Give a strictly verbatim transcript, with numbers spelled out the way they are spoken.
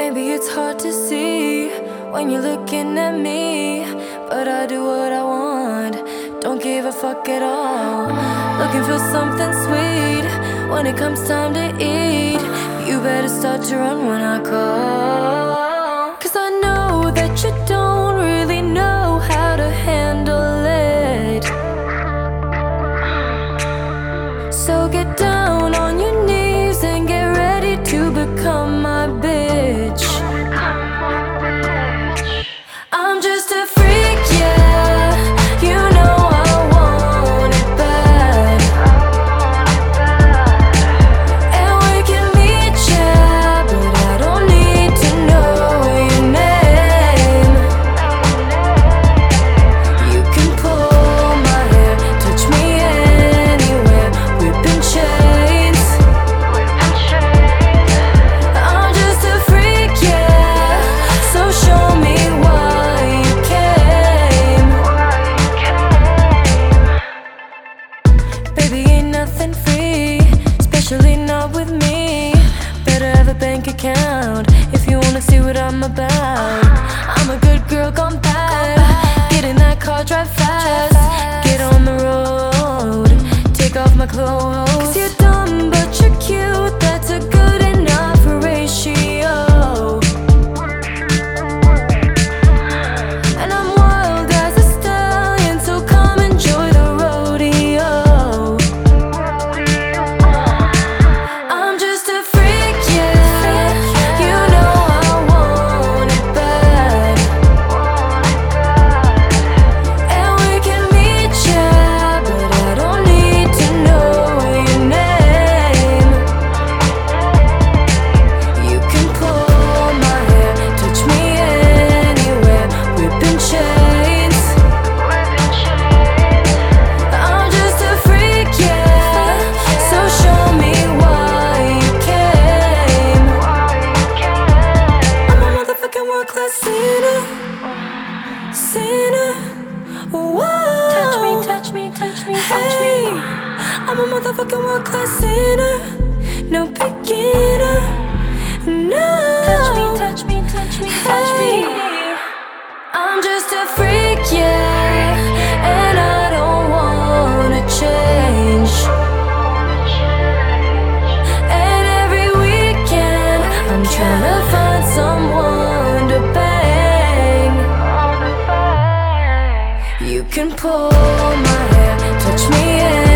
Maybe it's hard to see when you're looking at me, but I do what I want, don't give a fuck at all. Looking for something sweet when it comes time to eat. You better start to run when I call, 'cause I know that you don't really know how to handle it. So get down on your knees and get ready to become my bitch. I'm just a freak, yeah. You know I want it bad. And we can meet, yeah, but I don't need to know your name. You can pull my hair, touch me anywhere, whipping chains. I'm just a freak, yeah. So show me why you came. Baby, ain't nothing free, especially not with me. Better have a bank account if you wanna see what I'm about. I'm a good girl gone bad. Get in that car, drive fast. Get on the road, take off my clothes. 'Cause you're dumb but you're cute, that's a good enough ratio. And I'm wild as a stallion, so come enjoy the rodeo. I'm just a freak, yeah. You know I want it bad. And we can meet, yeah, but I don't need to know your name. You can pull my hair, touch me anywhere, whipping chains. I'm just a freak, yeah. So show me why you came. I'm a motherfucking world-class sinner, sinner. Whoa. Touch me, touch me, touch me, touch me. I'm a motherfucking world-class sinner, no beginner, no. Touch me, touch me, touch me, touch me. I'm just a freak, yeah, and I don't wanna change. And every weekend I'm trying to find someone to bang. You can pull my hair, touch me